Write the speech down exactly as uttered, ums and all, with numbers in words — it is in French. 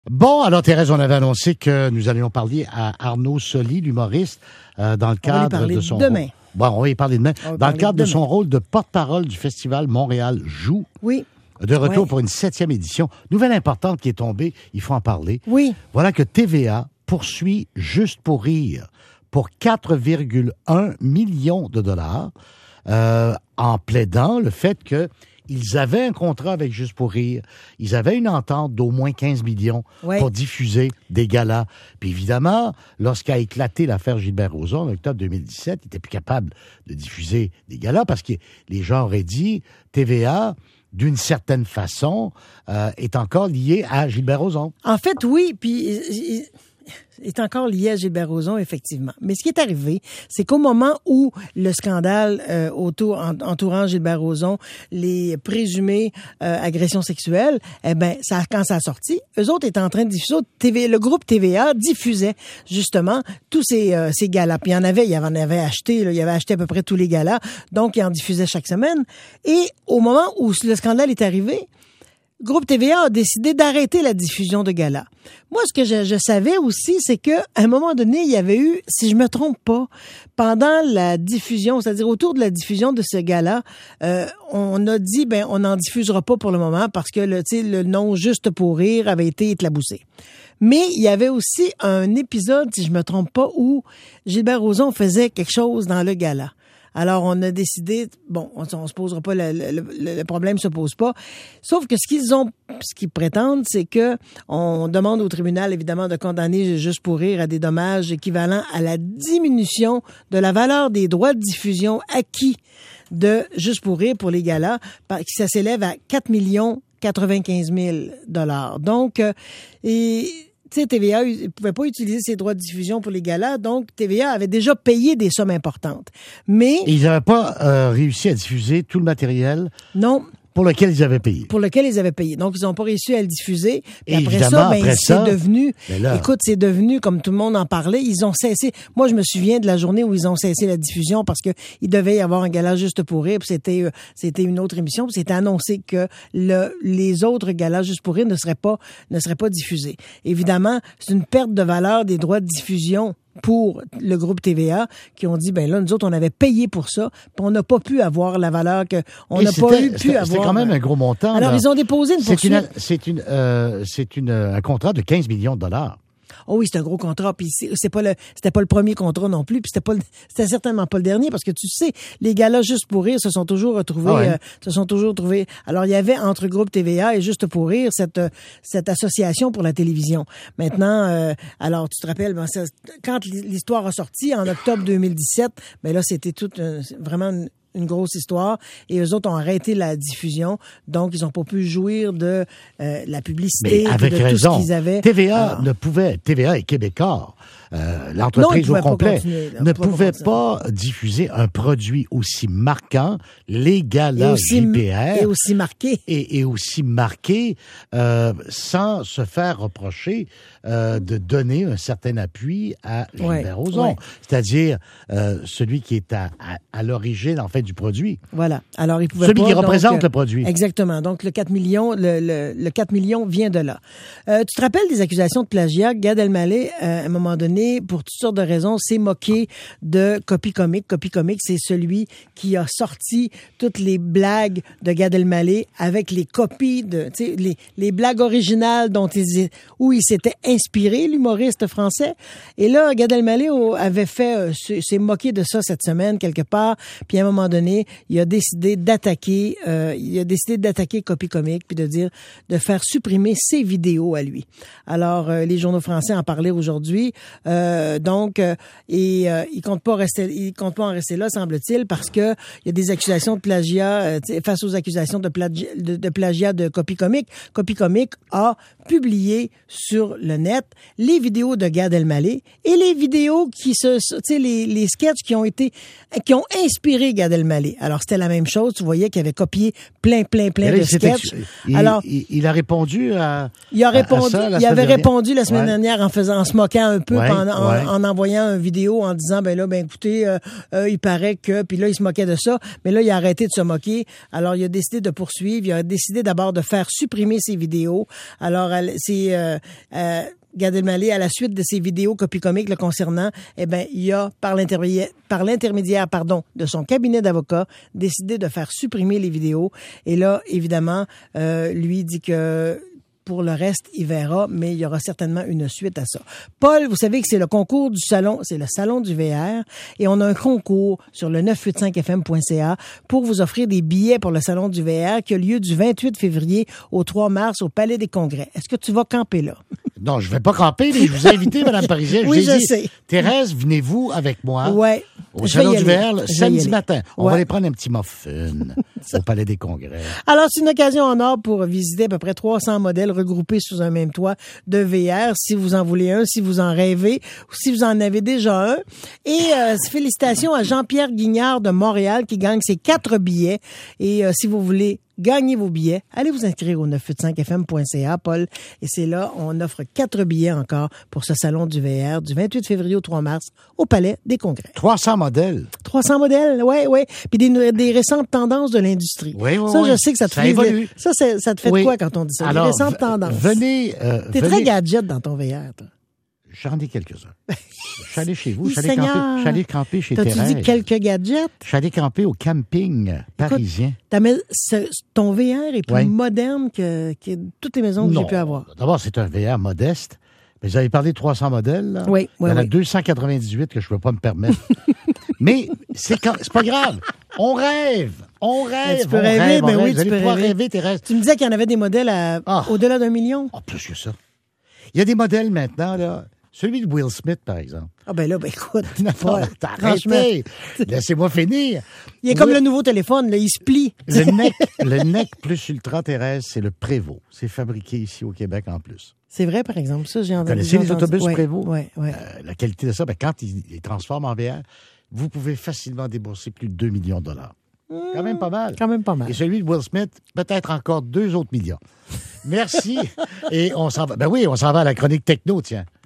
Bon, alors Thérèse, on avait annoncé que nous allions parler à Arnaud Soli, l'humoriste, euh, dans le cadre de son demain. rôle. Bon, on va y parler demain. On va dans le cadre de, de son rôle de porte-parole du festival Montréal Joue. Oui. De retour ouais. pour une septième édition. Nouvelle importante qui est tombée, il faut en parler. Oui. Voilà que T V A poursuit Juste pour rire pour quatre virgule un millions de dollars euh, en plaidant le fait que ils avaient un contrat avec Juste pour rire. Ils avaient une entente d'au moins quinze millions ouais. pour diffuser des galas. Puis évidemment, lorsqu'a éclaté l'affaire Gilbert Rozon en octobre deux mille dix-sept, ils n'étaient plus capables de diffuser des galas parce que les gens auraient dit T V A, d'une certaine façon, euh, est encore lié à Gilbert Rozon. En fait, oui, puis il est encore lié à Gilbert Rozon, effectivement. Mais ce qui est arrivé, c'est qu'au moment où le scandale euh, autour, en, entourant Gilbert Rozon, les présumées euh, agressions sexuelles, eh ben, ça, quand ça a sorti, eux autres étaient en train de diffuser, T V, le groupe T V A diffusait justement tous ces, euh, ces galas. Puis il y en avait, il y en avait acheté, là, il y avait acheté à peu près tous les galas, donc il en diffusait chaque semaine. Et au moment où le scandale est arrivé, Groupe T V A a décidé d'arrêter la diffusion de galas. Moi, ce que je, je savais aussi, c'est que à un moment donné, il y avait eu, si je me trompe pas, pendant la diffusion, c'est-à-dire autour de la diffusion de ce gala, euh, on a dit, ben, on n'en diffusera pas pour le moment parce que le, tu sais, le nom Juste pour rire avait été éclaboussé. Mais il y avait aussi un épisode, si je me trompe pas, où Gilbert Rozon faisait quelque chose dans le gala. Alors, on a décidé, bon, on, on se posera pas, le, le, le problème se pose pas. Sauf que ce qu'ils ont, ce qu'ils prétendent, c'est que on demande au tribunal, évidemment, de condamner Juste pour rire à des dommages équivalents à la diminution de la valeur des droits de diffusion acquis de Juste pour rire pour les galas, qui ça s'élève à quatre millions quatre-vingt-quinze mille dollars. Donc, euh, et tu sais, T V A ne pouvait pas utiliser ses droits de diffusion pour les galas, donc T V A avait déjà payé des sommes importantes. Mais et ils n'avaient pas euh, réussi à diffuser tout le matériel. Non. Pour lequel ils avaient payé. Pour lequel ils avaient payé. Donc, ils n'ont pas réussi à le diffuser. Puis et après évidemment, ça, ben, après c'est ça, devenu, là, écoute, c'est devenu, comme tout le monde en parlait, ils ont cessé. Moi, je me souviens de la journée où ils ont cessé la diffusion parce que il devait y avoir un gala Juste pour rire, puis c'était, euh, c'était une autre émission, puis c'était annoncé que le, les autres galas Juste pour rire ne seraient pas, ne seraient pas diffusés. Évidemment, c'est une perte de valeur des droits de diffusion pour le groupe T V A, qui ont dit, ben là, nous autres, on avait payé pour ça, puis on n'a pas pu avoir la valeur que, on n'a pas eu pu avoir. C'était quand même un gros montant. Alors, là. ils ont déposé une poursuite. C'est une, c'est une, euh, c'est une, un contrat de quinze millions de dollars. Oh oui, c'est un gros contrat, puis c'est, c'est pas le, c'était pas le premier contrat non plus, puis c'était pas, le, c'était certainement pas le dernier, parce que tu sais, les galas Juste pour rire se sont toujours retrouvés, ah ouais. euh, se sont toujours trouvés. Alors il y avait entre Groupe T V A et Juste pour rire cette cette association pour la télévision. Maintenant, euh, alors tu te rappelles, ben, ça, quand l'histoire a sorti en octobre deux mille dix-sept, ben là c'était tout euh, vraiment une, une grosse histoire, et eux autres ont arrêté la diffusion, donc ils n'ont pas pu jouir de euh, la publicité, mais avec de raison. tout ce qu'ils avaient. T V A Alors, ne pouvait, T V A et Québécois, euh, l'entreprise non, au complet, là, ne pouvait pas, pas diffuser un produit aussi marquant, les galas J P R, et aussi marqué, et, et aussi marqué, euh, sans se faire reprocher euh, de donner un certain appui à Gilbert Rozon, ouais. c'est-à-dire euh, celui qui est à, à, à l'origine en fait du produit. Voilà. Alors il pouvait celui pas, qui représente donc, le produit. Exactement. Donc le quatre millions, le, le, le quatre millions vient de là. Euh, tu te rappelles des accusations de plagiat? Gad Elmaleh, euh, à un moment donné, pour toutes sortes de raisons, s'est moqué de Copy Comic. Copy Comic, c'est celui qui a sorti toutes les blagues de Gad Elmaleh avec les copies de, tu sais, les, les blagues originales dont il, où il s'était inspiré, l'humoriste français. Et là, Gad Elmaleh avait fait, euh, s'est moqué de ça cette semaine quelque part. Puis à un moment donné, il a décidé d'attaquer, euh, il a décidé d'attaquer Copy Comic puis de dire, de faire supprimer ses vidéos à lui. Alors, euh, les journaux français en parlaient aujourd'hui. Euh, donc, euh, et euh, il compte pas rester, il compte pas en rester là, semble-t-il, parce que il y a des accusations de plagiat euh, face aux accusations de plagiat de, de plagiat de Copy Comic. Copy Comic a publié sur le net les vidéos de Gad Elmaleh et les vidéos qui se, tu sais, les, les sketchs qui ont été, qui ont inspiré Gad Elmaleh. Alors c'était la même chose, tu voyais qu'il avait copié plein, plein, plein là, de sketchs. Il, Alors, il, il a répondu à, il a répondu, à ça, la il avait dernière. répondu la semaine ouais. dernière en faisant, en se moquant un peu, ouais. en, en, ouais. en envoyant une vidéo en disant, ben là, ben écoutez, euh, euh, il paraît que, puis là, il se moquait de ça, mais là, il a arrêté de se moquer. Alors, il a décidé de poursuivre. Il a décidé d'abord de faire supprimer ses vidéos. Alors, elle- c'est... Euh, euh, Gad Elmaleh, à la suite de ses vidéos copie comiques le concernant, eh ben, il a, par l'intermédiaire, par l'intermédiaire, pardon, de son cabinet d'avocats, décidé de faire supprimer les vidéos. Et là, évidemment, euh, lui dit que pour le reste, il verra, mais il y aura certainement une suite à ça. Paul, vous savez que c'est le concours du salon, c'est le salon du V R, et on a un concours sur le neuf cent quatre-vingt-cinq F M point C A pour vous offrir des billets pour le salon du V R qui a lieu du vingt-huit février au trois mars au Palais des Congrès. Est-ce que tu vas camper là? Non, je vais pas camper, mais je vous ai invité, Mme Parisien. Oui, vous ai je dit, sais. Thérèse, venez-vous avec moi Ouais. au Je vais Salon y du V aller. R le Je vais y samedi aller. matin. On Ouais. va aller prendre un petit muffin au Palais des Congrès. Alors, c'est une occasion en or pour visiter à peu près trois cents modèles regroupés sous un même toit de V R, si vous en voulez un, si vous en rêvez, ou si vous en avez déjà un. Et euh, félicitations à Jean-Pierre Guignard de Montréal qui gagne ses quatre billets. Et euh, si vous voulez gagner vos billets, allez vous inscrire au neuf cent quatre-vingt-cinq F M point C A, Paul. Et c'est là, on offre quatre billets encore pour ce salon du V R du vingt-huit février au trois mars au Palais des Congrès. trois cents modèles. trois cents modèles, ouais, ouais. Puis des, des récentes tendances de l'industrie. Oui, oui, ça, oui. je sais que ça te Ça fait... évolue. Ça, c'est- ça te fait Oui. de quoi quand on dit ça? Alors, des récentes v- tendances. venez... euh, T'es venez- très gadget dans ton V R, toi. J'en ai quelques-uns. Je suis allé chez vous, Oui, je suis allé Seigneur. camper, je suis allé camper chez T'as-tu Thérèse. dit quelques gadgets? Je suis allé camper au camping parisien. T'as mis- ce- ton V R est plus Ouais. moderne que, que toutes les maisons que j'ai Non. pu avoir. D'abord, c'est un V R modeste. Mais vous avez parlé de trois cents modèles, là. Oui, oui, Il y en a oui. deux cent quatre-vingt-dix-huit que je ne peux pas me permettre. Mais c'est quand- c'est pas grave. On rêve. On rêve. tu peux on rêver, rêve, on ben rêve. oui, Vous tu allez peux pouvoir rêver. rêver, Thérèse. Tu me disais qu'il y en avait des modèles à Ah. au-delà d'un million? Oh, plus que ça. Il y a des modèles maintenant, là. Celui de Will Smith, par exemple. Ah ben là, ben écoute, Non, Paul, t'as franchement, arrêté. Laissez-moi finir. il est comme Oui. le nouveau téléphone, là, il se plie. Le NEC, le NEC plus Ultra, Thérèse, c'est le Prévost. C'est fabriqué ici au Québec en plus. C'est vrai, par exemple, ça, j'ai entendu. connaissez les j'ai entendu- autobus ouais, Prévost? Ouais, ouais. Euh, la qualité de ça, ben, quand ils les transforment en V R, vous pouvez facilement débourser plus de deux millions de dollars. Quand même pas mal. Quand même pas mal. Et celui de Will Smith, peut-être encore deux autres millions. Merci. Et on s'en va. Ben oui, on s'en va à la chronique techno, tiens.